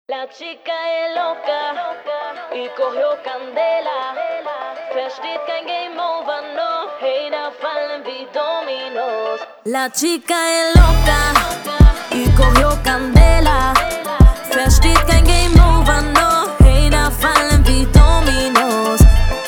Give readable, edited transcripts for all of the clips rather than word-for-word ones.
La chica es loca y cogió candela. Versteht kein Game Over, no. Hater fallen wie Dominos. La chica es loca y cogió candela. Versteht kein Game Over, no. Hater fallen wie Dominos.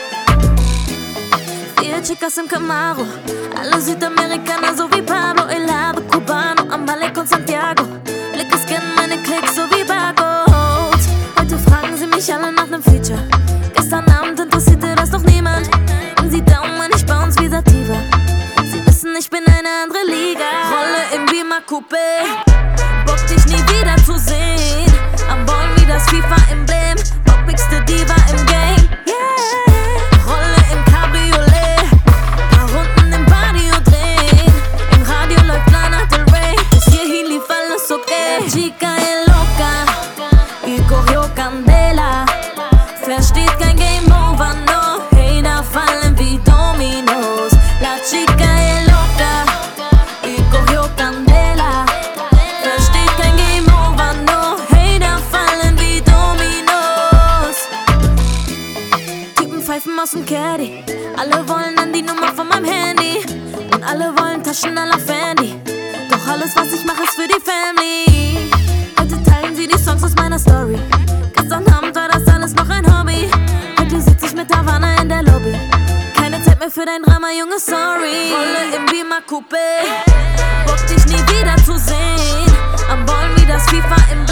4 Chicas im Camaro, alle Südamerikaner so wie Pablo, Elado, Cubano, Amalek und Santiago. Blicke scannen meine Klicks so wie Barcodes. Heute fragen sie mich alle nach nem Feature. Gestern Abend interessierte das noch niemand. Und sie daumen, ich bounce wie Sativa. Sie wissen, ich bin eine andere Liga. Rolle im Beamer Coupé, Bock dich nie wieder zu sehen. Am Ballen wie das FIFA-Emblem, bockigste Diva im Game. Yeah. Rolle im Cabriolet, paar Runden im Barrio drehen. Im Radio läuft Lana Del Rey, bis hierhin lief alles okay. La chica es loca y cogió candela. Versteht kein Game Over, no. Hater fallen wie Dominos. La chica es loca y cogió candela. Versteht kein Game Over, no. Hater fallen wie Dominos. Typen pfeifen aus dem Caddy, alle wollen an die Nummer von meinem Handy. Und alle wollen Taschen à la Fendi. Doch alles, was ich mache, ist für die Family. Heute teilen sie die Songs aus meiner Story. Gestern Abend war das alles noch ein Hobby. Heute sitz ich mit Havana in der Lobby. Keine Zeit mehr für dein Drama, Junge, sorry. Rolle im Beamer Coupé, Bock dich nie wieder zu sehen. Am Ballen wie das FIFA im